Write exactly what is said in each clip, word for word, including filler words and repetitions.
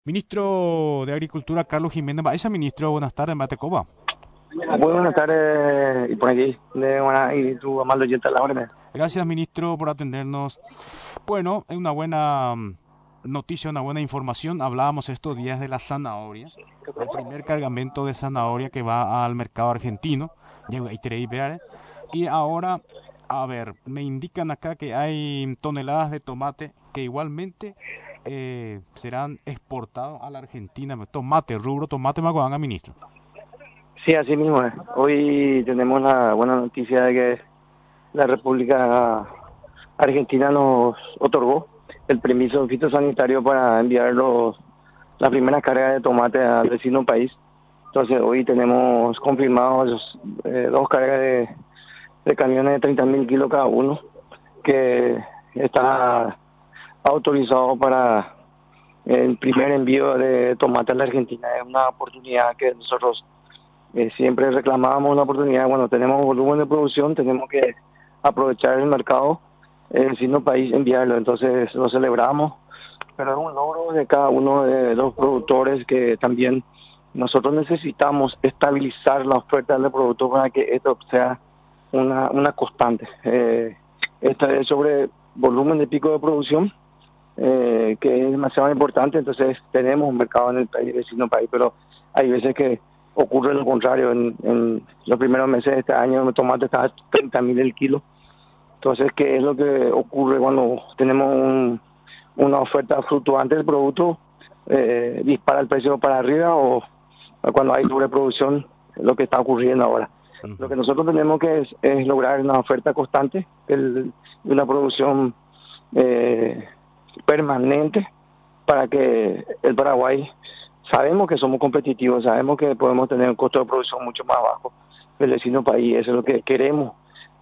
Ministro de Agricultura Carlos Jiménez Baeza, ministro, buenas tardes, Matecoba. Muy buenas tardes, y por aquí, de buena, y tu amable oyente a la orden. Gracias, ministro, por atendernos. Bueno, es una buena mm, noticia, una buena información. Hablábamos estos días de la zanahoria, el primer cargamento de zanahoria que va al mercado argentino. Llegó ahí tres veces. Y ahora, a ver, me indican acá que hay toneladas de tomate que igualmente eh, serán exportados a la Argentina. Tomate, rubro tomate, Maguanga, ministro. Sí, así mismo es. Hoy tenemos la buena noticia de que la República Argentina nos otorgó el permiso fitosanitario para enviar los, la primera carga de tomate al vecino país. Entonces hoy tenemos confirmados eh, dos cargas de, de camiones de treinta mil kilos cada uno, que está autorizado para el primer envío de tomate a la Argentina. Es una oportunidad que nosotros eh, siempre reclamábamos, una oportunidad. Bueno, tenemos volumen de producción, tenemos que aprovechar el mercado, el vecino país enviarlo, entonces lo celebramos, pero es un logro de cada uno de los productores que también nosotros necesitamos estabilizar la oferta del producto para que esto sea una, una constante. Eh, esta es sobre volumen de pico de producción, eh, que es demasiado importante. Entonces tenemos un mercado en el país, vecino país, pero hay veces que ocurre lo contrario. En, en los primeros meses de este año el tomate estaba a treinta mil el kilo. Entonces, ¿qué es lo que ocurre cuando tenemos un, una oferta fluctuante del producto? Eh, dispara el precio para arriba, o cuando hay sobreproducción, lo que está ocurriendo ahora. Lo que nosotros tenemos que es, es lograr una oferta constante, el, una producción eh, permanente, para que el Paraguay, sabemos que somos competitivos, sabemos que podemos tener un costo de producción mucho más bajo que el vecino país. Eso es lo que queremos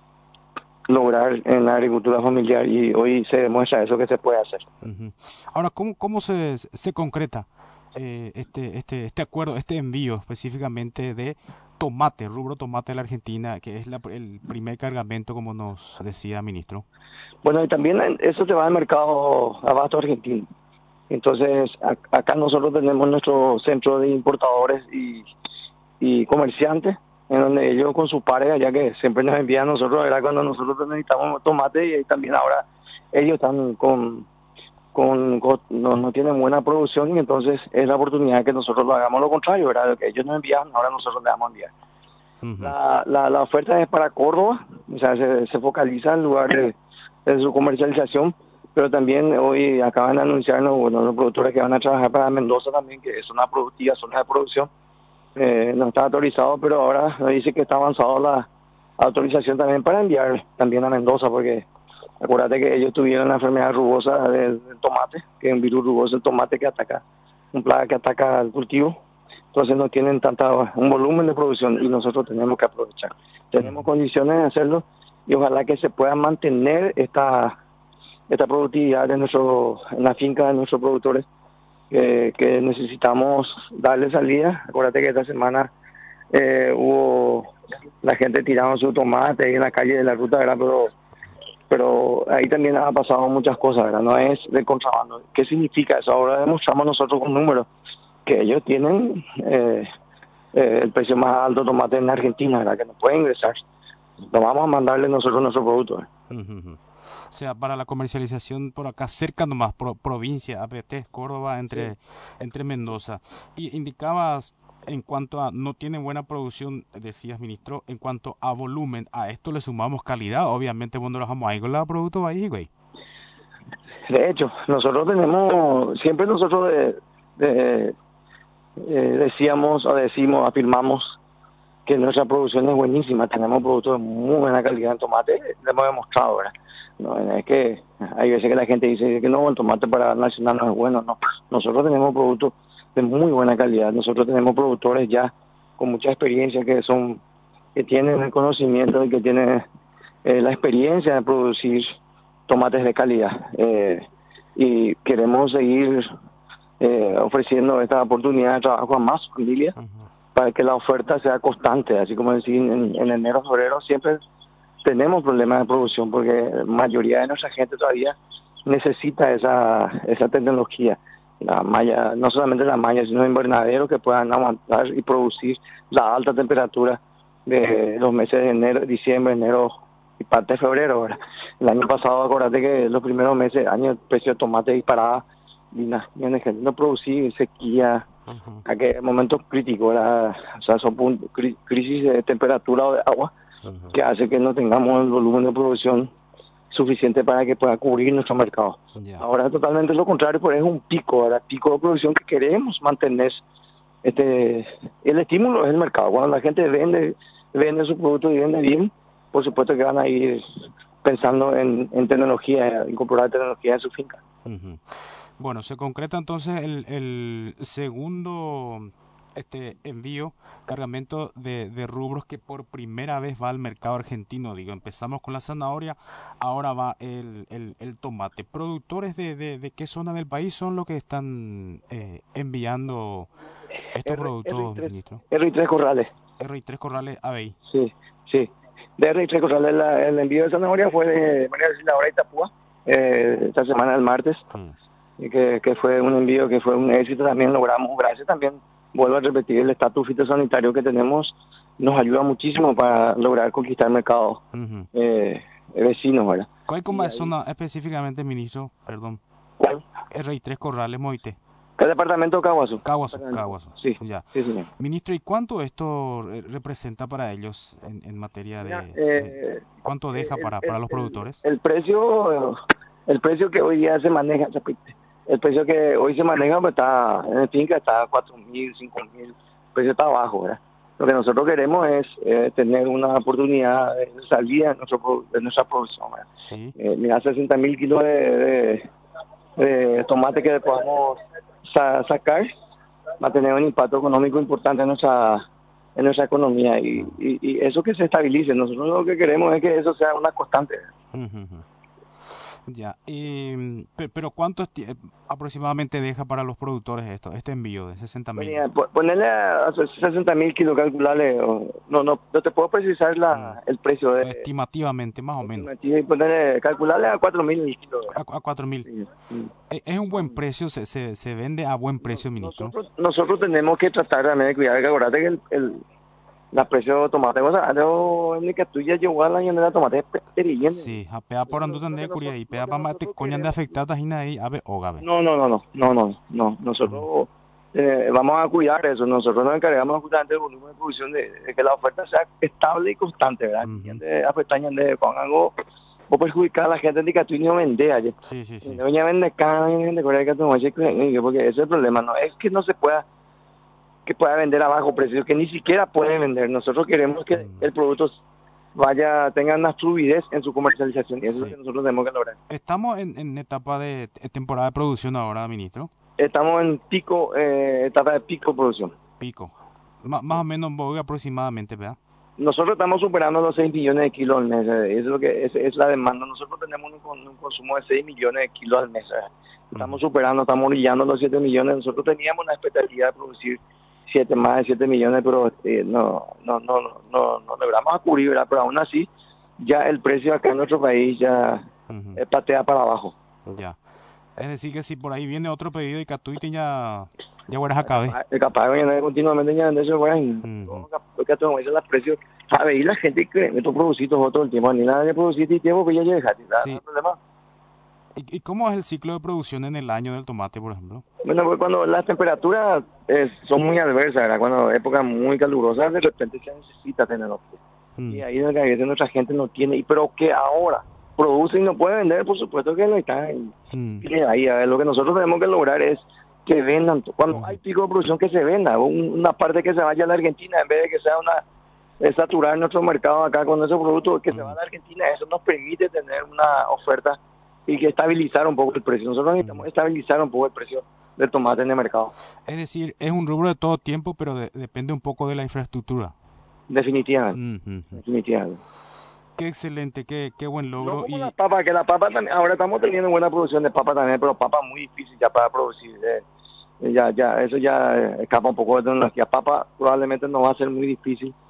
lograr en la agricultura familiar, y hoy se demuestra eso que se puede hacer. Uh-huh. Ahora, ¿cómo, cómo se, se concreta eh, este, este, este acuerdo, este envío específicamente de tomate, rubro tomate de la Argentina, que es la, el primer cargamento, como nos decía ministro? Bueno, y también eso se va al mercado abasto argentino. Entonces, a, acá nosotros tenemos nuestro centro de importadores y, y comerciantes, en donde ellos con sus pares, allá que siempre nos envían a nosotros, era cuando nosotros necesitamos tomate, y también ahora ellos están con, con, con no, no tienen buena producción, y entonces es la oportunidad que nosotros lo hagamos lo contrario, ¿verdad? Lo que ellos nos envían, ahora nosotros le vamos a enviar. Uh-huh. La, la, la oferta es para Córdoba, o sea, se, se focaliza en lugar de, de su comercialización, pero también hoy acaban de anunciarnos, bueno, los productores que van a trabajar para Mendoza también, que es una productiva zona de producción. Eh, no está autorizado, pero ahora nos dice que está avanzado la autorización también para enviar también a Mendoza, porque acuérdate que ellos tuvieron la enfermedad rugosa del, del tomate, que es un virus rugoso del tomate que ataca, un plaga que ataca al cultivo. Entonces no tienen tanta un volumen de producción, y nosotros tenemos que aprovechar. Tenemos Uh-huh. condiciones de hacerlo, y ojalá que se pueda mantener esta esta productividad de nuestro en la finca de nuestros productores, eh, que necesitamos darle salida. Acuérdate que esta semana eh, hubo la gente tirando su tomate ahí en la calle de la ruta, ¿verdad? Pero, pero ahí también ha pasado muchas cosas, ¿verdad? No es de contrabando. ¿Qué significa eso? Ahora demostramos nosotros con números que ellos tienen eh, eh, el precio más alto de tomate en Argentina, ¿verdad? Que no puede ingresar. Lo vamos a mandarle nosotros nuestro producto, ¿verdad? Uh-huh. O sea, para la comercialización por acá, cerca nomás, pro, provincia, A P T, Córdoba, entre, entre Mendoza. Y indicabas, en cuanto a no tienen buena producción, decías, ministro, en cuanto a volumen, a esto le sumamos calidad, obviamente, cuando lo dejamos ahí con la producto ahí, güey. De hecho, nosotros tenemos, siempre nosotros de, de, eh, decíamos o decimos, afirmamos que nuestra producción es buenísima, tenemos productos de muy buena calidad en tomate, lo hemos demostrado, ¿verdad? No, es que hay veces que la gente dice que no, el tomate para nacional no es bueno, no. Nosotros tenemos productos de muy buena calidad, nosotros tenemos productores ya con mucha experiencia, que son, que tienen el conocimiento y que tienen eh, la experiencia de producir tomates de calidad. Eh, y queremos seguir eh, ofreciendo esta oportunidad de trabajo a más familias, Uh-huh. para que la oferta sea constante. Así como decir, en, en enero, febrero siempre tenemos problemas de producción, porque la mayoría de nuestra gente todavía necesita esa esa tecnología. la malla, no solamente la malla, sino invernaderos que puedan aguantar y producir la alta temperatura de los meses de enero, diciembre, enero y parte de febrero, ¿verdad? El año pasado, acuérdate que los primeros meses, año el precio de tomate disparaba, y na- y en el que no producir, sequía, Ujú, a que momentos críticos, ¿verdad? O sea, son puntos, cri- crisis de temperatura o de agua ujú. que hace que no tengamos el volumen de producción suficiente para que pueda cubrir nuestro mercado. Ya. Ahora totalmente lo contrario, pues es un pico, ¿verdad? Pico de producción que queremos mantener. Este, el estímulo es el mercado. Cuando la gente vende, vende su producto y vende bien, por supuesto que van a ir pensando en, en tecnología, incorporar tecnología en su finca. Ujú. Bueno, se concreta entonces el, el segundo este envío, cargamento de, de rubros que por primera vez va al mercado argentino. Digo, empezamos con la zanahoria, ahora va el, el, el tomate. ¿Productores de, de, de qué zona del país son los que están eh, enviando estos R, productos, R3, ministro? R3 Corrales, R I tres Corrales A B I. sí, sí. De R tres Corrales, la- el envío de zanahoria fue de María Auxiliadora y Itapúa, eh, esta semana, el martes. Mm, Y que, que fue un envío que fue un éxito, también logramos, gracias también, vuelvo a repetir, el estatus fitosanitario que tenemos nos ayuda muchísimo para lograr conquistar mercados ujú. eh, vecinos, ¿verdad? ¿Cuál Y coma- ahí, zona específicamente, ministro? Perdón. ¿cuál? R I tres Corrales, Moite. ¿Qué departamento de Caguazú? Caguazú, Departamento. Caguazú. Sí, Ya. sí, señor. Ministro, ¿y cuánto esto eh, representa para ellos en, en materia Mira, de, de- eh, cuánto deja el, para, para el, los el, productores? el precio el precio que hoy día se maneja, el precio que hoy se maneja pues está en el finca está a cuatro mil, cinco mil, el precio está bajo, ¿verdad? Lo que nosotros queremos es eh, tener una oportunidad de salida de, nuestro, pro- de nuestra producción, ¿verdad? Sí. Eh, mira, sesenta mil kilos de, de, de tomate que podamos sa- sacar va a tener un impacto económico importante en nuestra en nuestra economía y, Mm. y, y eso que se estabilice. Nosotros lo que queremos es que eso sea una constante. Ujú, ujú. Ya. Y, mm, pe- pero ¿cuánto esti- eh, aproximadamente deja para los productores esto, este envío de sesenta mil? Venía, po- ponerle a sesenta mil kilos, calcularle, o- no, no, no te puedo precisar Mm. la, el precio de Estimativamente, más o menos. estimativa y ponerle, calcularle a cuatro mil el kilo. A, a cuatro mil. Sí, sí, E- Es un más o buen menos. precio, se, se, se vende a buen No- precio, ministro. nosotros, nosotros tenemos que tratar también de cuidar, que acordate que el, el, la precio de tomate, o sea, yo en mi que tú ya llegó a la llanera de tomate, perillendo. Sí, a pea por Entonces, andu lo, lo que tande curia nosotros, y lo pea que pa mate nosotros coñan de queremos, afectadas y ahí ave o gabe. no, no, no, no, no, no, no, Ujú, nosotros eh, vamos a cuidar eso, nosotros nos encargamos justamente del volumen de producción, de, de que la oferta sea estable y constante, ¿verdad? Y ujú. de afectar de con algo o perjudicar a la gente de que tú no vende allí. Sí, sí, sí. Doña vende carne, vende Corea que tú porque ese es el problema, no es que no se pueda que pueda vender a bajo precio, que ni siquiera puede vender. Nosotros queremos que Mm, el producto vaya, tenga una fluidez en su comercialización y eso es lo sí. que nosotros tenemos que lograr. Estamos en, en etapa de t- temporada de producción ahora, ministro. Estamos en pico, eh, etapa de pico producción. Pico. Ma- más o menos voy aproximadamente, ¿verdad? Nosotros estamos superando los seis millones de kilos al mes, eh, eso es, lo que, es, es la demanda. Nosotros tenemos un, con- un consumo de seis millones de kilos al mes. eh. Estamos Ujú, superando, estamos brillando los siete millones. Nosotros teníamos una expectativa de producir siete más de siete millones, pero eh, no, no, no, no, no, no logramos a cubrir, ¿verdad? Pero aún así, ya el precio acá en nuestro país ya ujú. eh, patea para abajo. Ya. Es decir, que si por ahí viene otro pedido y Catuite ya, ya hueras Es acabe. capaz, es capaz de ganar continuamente ya de eso, bueno, Ujú. porque todo dicen los precios. A ver, y la gente que me producir todo el tiempo, ni nada de producir y tiempo que ya llega, no hay Sí. problema. ¿Y, y cómo es el ciclo de producción en el año del tomate, por ejemplo? Bueno, pues cuando las temperaturas eh, son muy adversas, ¿verdad? Cuando época muy calurosa, de repente se necesita tener opción. Y Mm, ahí es lo que a veces nuestra gente no tiene, y pero que ahora produce y no puede vender, por supuesto que no está. Y, mm, y ahí a ver, lo que nosotros tenemos que lograr es que vendan, cuando ujú. hay pico de producción, que se venda, un- una parte que se vaya a la Argentina, en vez de que sea una es saturar nuestro mercado acá con esos productos que se van Ujú, a Argentina. Eso nos permite tener una oferta y que estabilizar un poco el precio. Nosotros necesitamos ujú. estabilizar un poco el precio del tomate en el mercado. Es decir, es un rubro de todo tiempo, pero de- depende un poco de la infraestructura. Definitivamente, Ujú, ujú. definitivamente. Qué excelente, qué, qué buen No logro. como la Y papa, que la papa también, ahora estamos teniendo buena producción de papa también, pero papa muy difícil ya para producir. eh. Ya, ya, eso ya eh, escapa un poco de tecnología. Papa probablemente no va a ser muy difícil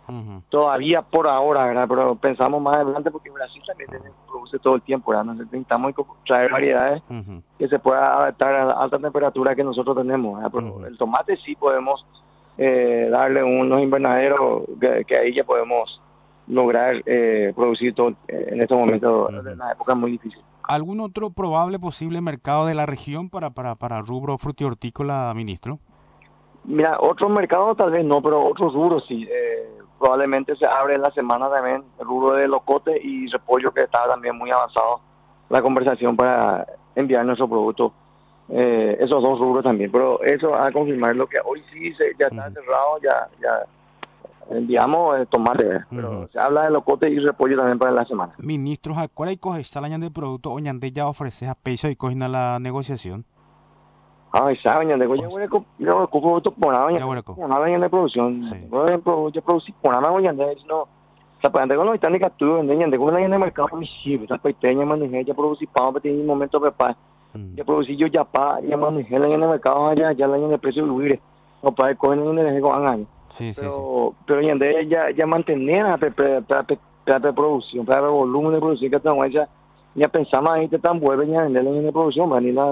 Ujú, todavía por ahora, ¿verdad? Pero pensamos más adelante porque Brasil también tiene- produce todo el tiempo, ¿verdad? Nosotros necesitamos inco- traer variedades ujú, que se puedan adaptar a la alta temperatura que nosotros tenemos, ¿verdad? Pero ujú. el tomate sí podemos eh, darle unos invernaderos que, que ahí ya podemos lograr eh, producir todo eh, en estos momentos, en Ujú. la época muy difícil. ¿Algún otro probable posible mercado de la región para, para, para rubro frutihortícola, ministro? Mira, otros mercados tal vez no, pero otros rubros sí. Eh, probablemente se abre en la semana también el rubro de locote y repollo que está también muy avanzado la conversación para enviar nuestro producto. Eh, esos dos rubros también, pero eso a confirmar lo que hoy sí se, ya está Ujú, cerrado, ya ya enviamos eh, tomate, ujú. pero se habla de locote y repollo también para la semana. Ministros, ¿a cuál hay coges salañan de producto o ñande ya ofreces a peso y cogen a la negociación? Ay, saben, ya tengo ya O- voy a yo ocupo tu por nada, ya Ya, hueco. por nada en producción, Sí. por ejemplo, yo producí por nada, ya no. Sa pa ande ko no itani ka tu ande ande ko na yan mercado mi si sa pa itenya man he ya producí pa pa tin momento pe pa Mm, ya producí yo ya pa ya man he la en el mercado ya ya la en el precio libre no pa ko en el ko angan sí, sí, sí. pero pero ya de ya ya mantener a pe pe pe pe producción para el volumen de producción que estamos ya ya pensamos ahí te tan vuelve ya en la producción man y la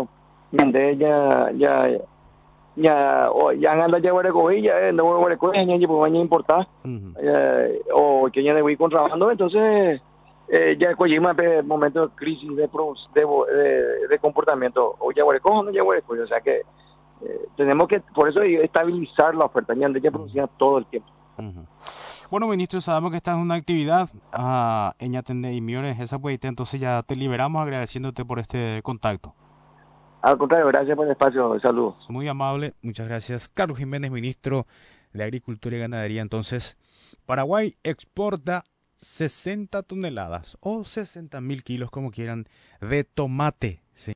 ya ya nhà ya han andado llevar cogilla, no voy a coger ni por baño importar, Ujú, eh, o que ya de voy contrabando, entonces eh, ya cogimos el momento de crisis de, pro- de, de, de comportamiento, o ya voy a coger, no ya voy a coger, o sea que eh, tenemos que, por eso estabilizar la oferta, ya ya ujú, producía todo el tiempo. ujú. Bueno, ministro, sabemos que estás en una actividad ah, en Yatende y Miores, esa pues, entonces ya te liberamos agradeciéndote por este contacto. Al contrario, gracias por el espacio, saludos. Muy amable, muchas gracias. Carlos Jiménez, ministro de Agricultura y Ganadería. Entonces, Paraguay exporta sesenta toneladas o sesenta mil kilos, como quieran, de tomate